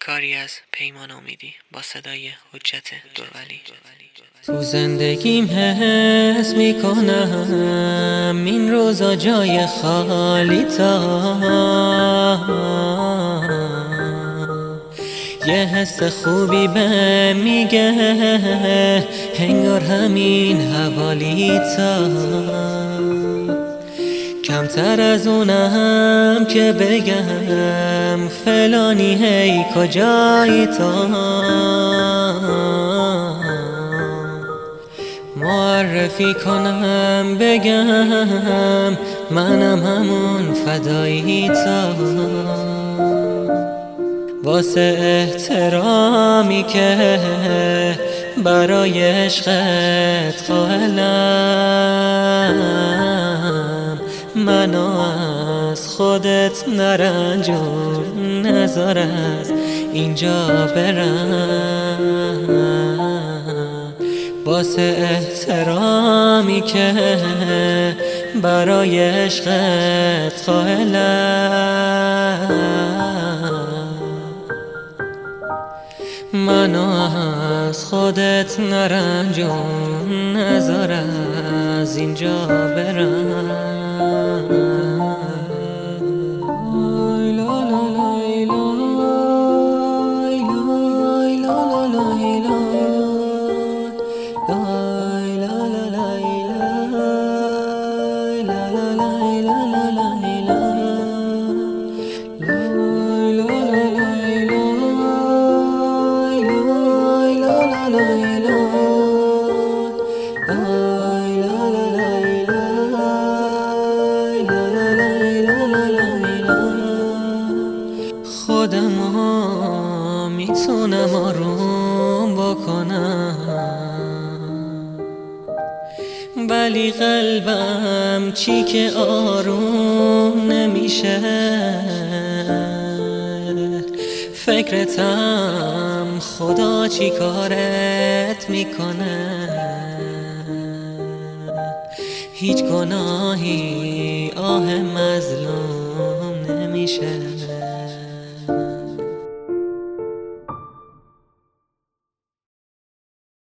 کاری از پیمان امیدی با صدای حجت دورولی. تو زندگیم حس میکنم این روزا جای خالی تا یه حس خوبی به میگه انگار همین حوالی تا کمتر از اونم که بگم فلانی هی کجایی تا معرفی کنم بگم منم همون فدایی تا واسه احترامی که برای عشقت قائلم منو از خودت نرنجون نذار از اینجا برم واسه احترامی که برای عشقت قائلم منو از خودت نرنجون نذار از اینجا برم خودمو میتونم آروم بکنم ولی قلبم چی که آروم نمیشه فکرتم خدا چی کارت میکنه هیچ گناهی آه مظلوم نمیشه